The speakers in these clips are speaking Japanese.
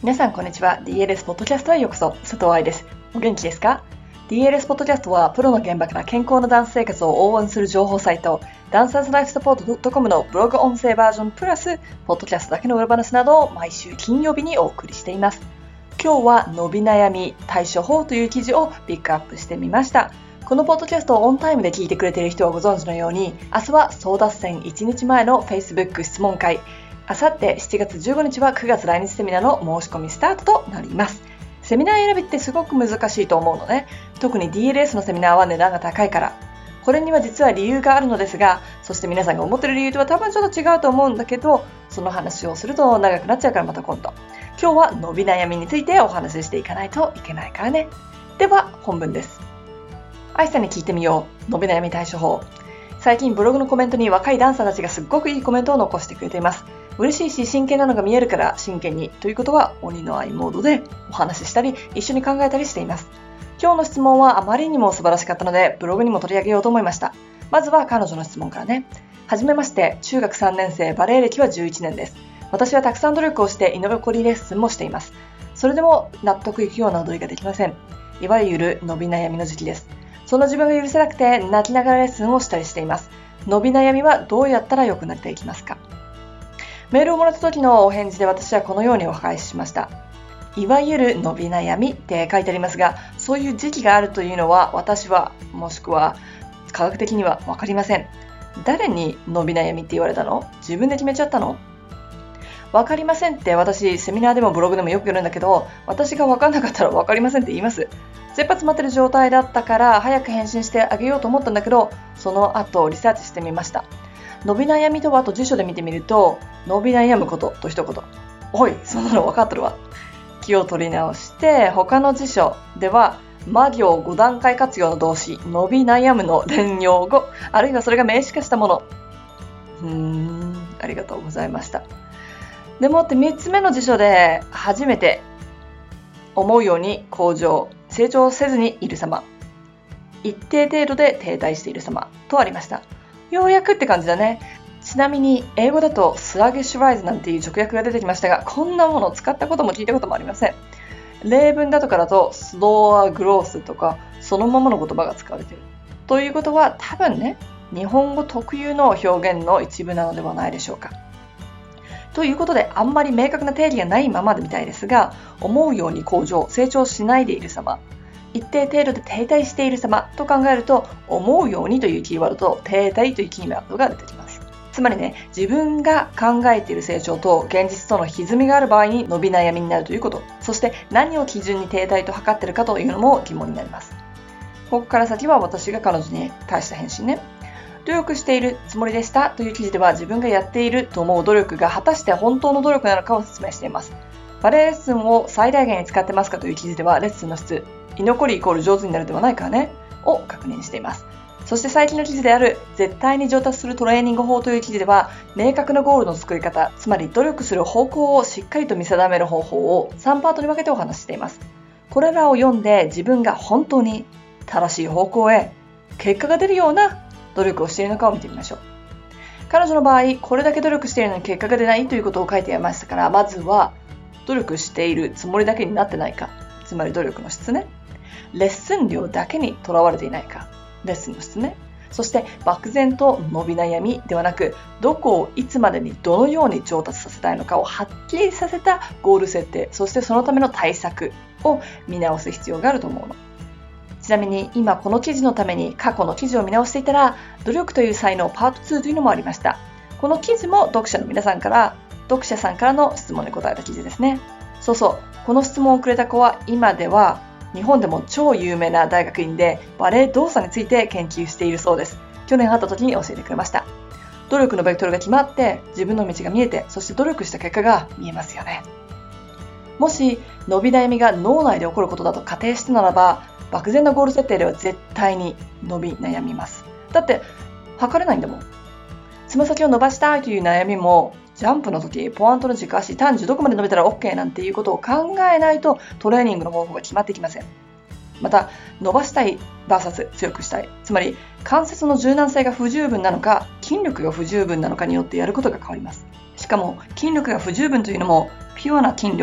皆さんこんにちは。 DLS ポッドキャストへようこそ。佐藤愛です。お元気ですか？ DLS ポッドキャストはプロの現場から健康なダンス生活を応援する情報サイト、ダンサーズライフサポート .com のブログ音声バージョンプラスポッドキャストだけの裏話などを毎週金曜日にお送りしています。今日は伸び悩み対処法という記事をピックアップしてみました。このポッドキャストをオンタイムで聞いてくれている人はご存知のように、明日は争奪戦1日前の Facebook 質問会、あさって7月15日は9月来日セミナーの申し込みスタートとなります。セミナー選びってすごく難しいと思うのね。特に DLS のセミナーは値段が高いから。これには実は理由があるのですが、そして皆さんが思っている理由とは多分ちょっと違うと思うんだけど、その話をすると長くなっちゃうからまた今度。今日は伸び悩みについてお話ししていかないといけないからね。では本文です。愛さんに聞いてみよう。伸び悩み対処法。最近ブログのコメントに若いダンサーたちがすっごくいいコメントを残してくれています。嬉しいし真剣なのが見えるから真剣にということは鬼の愛モードでお話ししたり一緒に考えたりしています。今日の質問はあまりにも素晴らしかったのでブログにも取り上げようと思いました。まずは彼女の質問からね。はじめまして、中学3年生、バレエ歴は11年です。私はたくさん努力をして居残りレッスンもしています。それでも納得いくような踊りができません。いわゆる伸び悩みの時期です。その自分が許せなくて泣きながらレッスンをしたりしています。伸び悩みはどうやったら良くなっていきますか？メールをもらった時のお返事で私はこのようにお返ししました。いわゆる伸び悩みって書いてありますが、そういう時期があるというのは私はもしくは科学的には分かりません。誰に伸び悩みって言われたの？自分で決めちゃったの？分かりませんって私セミナーでもブログでもよく言うんだけど、私が分かんなかったら分かりませんって言います。切羽詰まってる状態だったから早く返信してあげようと思ったんだけど、その後リサーチしてみました。伸び悩みとはあと辞書で見てみると、伸び悩むことと一言。おい、そんなの分かっとるわ。気を取り直して、他の辞書では魔行5段階活用の動詞、伸び悩むの連用語、あるいはそれが名詞化したもの。ありがとうございました。でもって3つ目の辞書で初めて思うように向上、成長せずにいる様、一定程度で停滞している様とありました。ようやくって感じだね。ちなみに英語だとスラゲッシュライズなんていう直訳が出てきましたが、こんなものを使ったことも聞いたこともありません。例文だとかだとスローアグロースとかそのままの言葉が使われている。ということは多分ね、日本語特有の表現の一部なのではないでしょうか。ということであんまり明確な定義がないままでみたいですが、思うように向上、成長しないでいる様、一定程度で停滞している様と考えると、思うようにというキーワードと停滞というキーワードが出てきます。つまりね、自分が考えている成長と現実との歪みがある場合に伸び悩みになるということ、そして何を基準に停滞と測っているかというのも疑問になります。ここから先は私が彼女に対した返信ね。努力しているつもりでしたという記事では、自分がやっていると思う努力が果たして本当の努力なのかを説明しています。バレエレッスンを最大限に使ってますかという記事では、レッスンの質、居残りイコール上手になるではないからねを確認しています。そして最近の記事である絶対に上達するトレーニング法という記事では、明確なゴールの作り方、つまり努力する方向をしっかりと見定める方法を3パートに分けてお話ししています。これらを読んで自分が本当に正しい方向へ結果が出るような努力をしているのかを見てみましょう。彼女の場合、これだけ努力しているのに結果が出ないということを書いていましたから、まずは努力しているつもりだけになってないか、つまり努力の質ね。レッスン量だけにとらわれていないか、レッスンの質ね。そして漠然と伸び悩みではなく、どこをいつまでにどのように上達させたいのかをはっきりさせたゴール設定、そしてそのための対策を見直す必要があると思うの。ちなみに今この記事のために過去の記事を見直していたら、努力という才能パート2というのもありました。この記事も読者さんからの質問に答えた記事ですね。そうそう、この質問をくれた子は今では日本でも超有名な大学院でバレエ動作について研究しているそうです。去年会った時に教えてくれました。努力のベクトルが決まって自分の道が見えて、そして努力した結果が見えますよね。もし伸び悩みが脳内で起こることだと仮定してならば、漠然なゴール設定では絶対に伸び悩みます。だって測れないんだもん。つま先を伸ばしたいという悩みも、ジャンプの時ポワントの軸足単純どこまで伸びたら OK なんていうことを考えないとトレーニングの方法が決まってきません。また伸ばしたい vs 強くしたい、つまり関節の柔軟性が不十分なのか筋力が不十分なのかによってやることが変わります。しかも筋力が不十分というのもピュアな筋力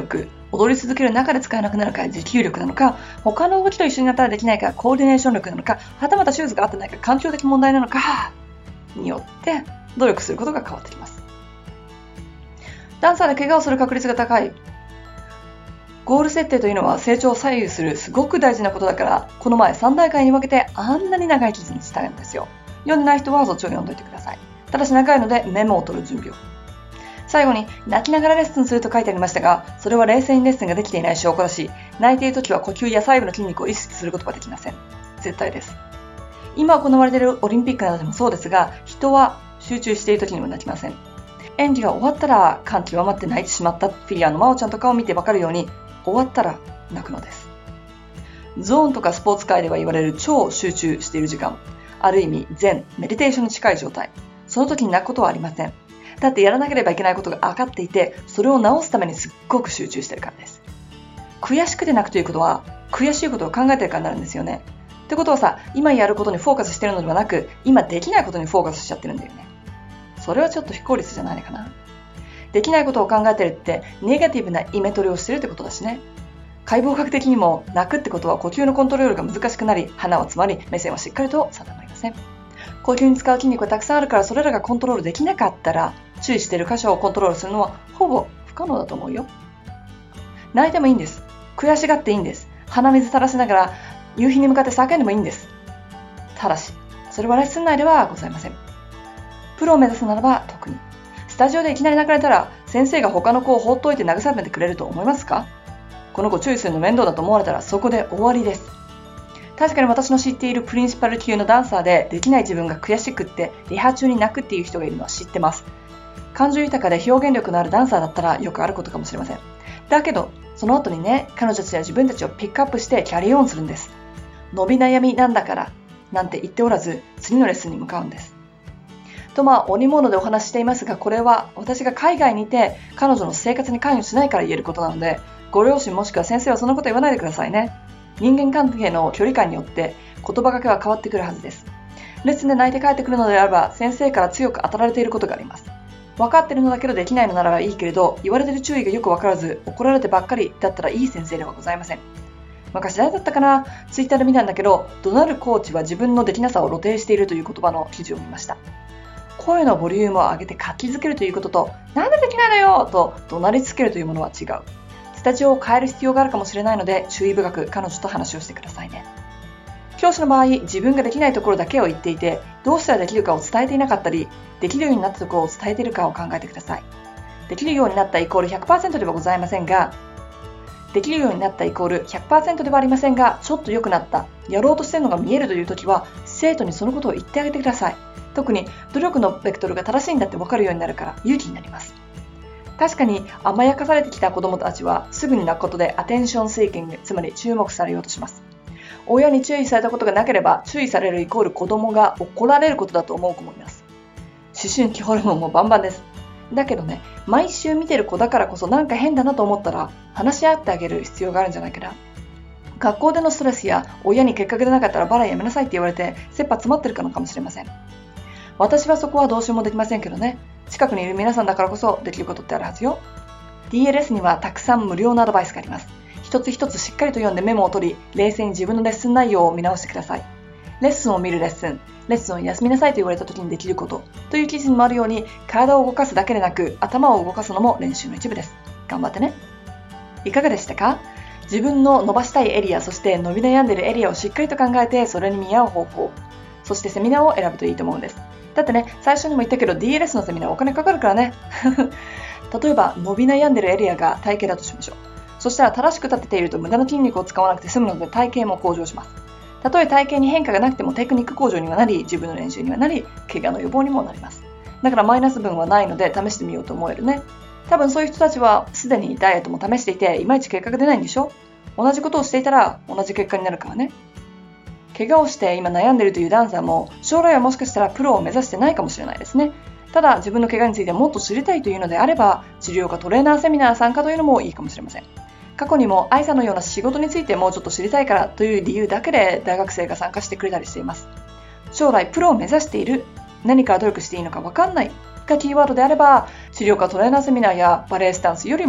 踊り続ける中で使えなくなるから持久力なのか、他の動きと一緒になったらできないからコーディネーション力なのか、はたまたシューズが合ってないから環境的問題なのかによって努力することが変わってきます。ダンサーで怪我をする確率が高い。ゴール設定というのは成長を左右するすごく大事なことだから、この前3大会に分けてあんなに長い記事にしたんですよ。読んでない人はそっちを読んどいてください。ただし長いのでメモを取る準備を。最後に、泣きながらレッスンすると書いてありましたが、それは冷静にレッスンができていない証拠だし、泣いているときは呼吸や細部の筋肉を意識することができません。絶対です。今行われているオリンピックなどでもそうですが、人は集中しているときにも泣きません。演技が終わったら感極まって泣いてしまったフィギュアの真央ちゃんとかを見てわかるように、終わったら泣くのです。ゾーンとかスポーツ界では言われる超集中している時間、ある意味メディテーションに近い状態。その時に泣くことはありません。だってやらなければいけないことが分かっていて、それを直すためにすっごく集中してるからです。悔しくて泣くということは、悔しいことを考えてるからになるんですよね。ってことはさ、今やることにフォーカスしてるのではなく、今できないことにフォーカスしちゃってるんだよね。それはちょっと非効率じゃないかな。できないことを考えてるって、ネガティブなイメトレをしてるってことだしね。解剖学的にも泣くってことは呼吸のコントロールが難しくなり、鼻は詰まり、目線はしっかりと定まりません。呼吸に使う筋肉がたくさんあるから、それらがコントロールできなかったら、注意している箇所をコントロールするのはほぼ不可能だと思うよ。泣いてもいいんです。悔しがっていいんです。鼻水垂らしながら夕日に向かって叫んでもいいんです。ただし、それはレッスン内ではございません。プロを目指すならば特に。スタジオでいきなり泣かれたら、先生が他の子を放っておいて慰めてくれると思いますか？この子注意するの面倒だと思われたらそこで終わりです。確かに私の知っているプリンシパル級のダンサーで、できない自分が悔しくってリハ中に泣くっていう人がいるのは知ってます。感情豊かで表現力のあるダンサーだったらよくあることかもしれません。だけど、その後にね、彼女たちは自分たちをピックアップしてキャリーオンするんです。伸び悩みなんだからなんて言っておらず、次のレッスンに向かうんです。と織物でお話ししていますが、これは私が海外にいて彼女の生活に関与しないから言えることなので、ご両親もしくは先生はそんなこと言わないでくださいね。人間関係の距離感によって言葉がけは変わってくるはずです。レッスンで泣いて帰ってくるのであれば、先生から強く当たられていることがあります。分かっているのだけどできないのならばいいけれど、言われている注意がよく分からず怒られてばっかりだったらいい先生ではございません。昔誰だったかな、ツイッターで見たんだけど、怒鳴るコーチは自分のできなさを露呈しているという言葉の記事を見ました。声のボリュームを上げて活気づけるということと、なんでできないのよと怒鳴りつけるというものは違う。スタジオを変える必要があるかもしれないので、注意深く彼女と話をしてくださいね。教師の場合、自分ができないところだけを言っていて、どうしたらできるかを伝えていなかったり、できるようになったところを伝えているかを考えてください。できるようになったイコール 100% ではございませんが、できるようになったイコール 100% ではありませんが、ちょっと良くなった、やろうとしているのが見えるというときは、生徒にそのことを言ってあげてください。特に努力のベクトルが正しいんだって分かるようになるから勇気になります。確かに甘やかされてきた子供たちはすぐに泣くことでアテンションシーキング、つまり注目されようとします。親に注意されたことがなければ、注意されるイコール子供が怒られることだと思う子もいます。思春期ホルモンもバンバンです。だけどね、毎週見てる子だからこそなんか変だなと思ったら話し合ってあげる必要があるんじゃないかな。学校でのストレスや親に結果が出なかったらバレエやめなさいって言われて切羽詰まってるのかもしれません。私はそこはどうしようもできませんけどね。近くにいる皆さんだからこそできることってあるはずよ。DLS にはたくさん無料のアドバイスがあります。一つ一つしっかりと読んでメモを取り、冷静に自分のレッスン内容を見直してください。レッスンを見るレッスン、レッスンを休みなさいと言われた時にできることという記事にもあるように、体を動かすだけでなく頭を動かすのも練習の一部です。頑張ってね。いかがでしたか？自分の伸ばしたいエリア、そして伸び悩んでいるエリアをしっかりと考えて、それに見合う方法、そしてセミナーを選ぶといいと思うんです。だってね、最初にも言ったけど DLS のセミナーお金かかるからね。例えば伸び悩んでいるエリアが体型だとしましょう。そしたら正しく立てていると無駄な筋肉を使わなくて済むので体型も向上します。たとえ体型に変化がなくてもテクニック向上にはなり、自分の練習にはなり、怪我の予防にもなります。だからマイナス分はないので試してみようと思えるね。多分そういう人たちはすでにダイエットも試していていまいち結果が出ないんでしょ。同じことをしていたら同じ結果になるからね。怪我をして今悩んでいるというダンサーも将来はもしかしたらプロを目指してないかもしれないですね。ただ自分の怪我についてもっと知りたいというのであれば、治療科トレーナーセミナー参加というのもいいかもしれません。過去にも愛さんのような仕事についてもうちょっと知りたいからという理由だけで大学生が参加してくれたりしています。将来プロを目指している、何から努力していいのか分かんないがキーワードであれば、治療科トレーナーセミナーやバレエスタンスよりも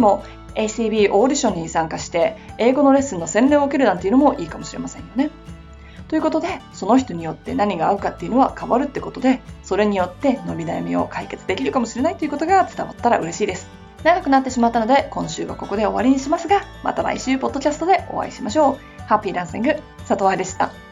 ACB オーディションに参加して英語のレッスンの洗礼を受けるなんていうのもいいかもしれませんよね。ということで、その人によって何が合うかっていうのは変わるってことで、それによって伸び悩みを解決できるかもしれないということが伝わったら嬉しいです。長くなってしまったので、今週はここで終わりにしますが、また来週ポッドキャストでお会いしましょう。ハッピーダンシング、里愛でした。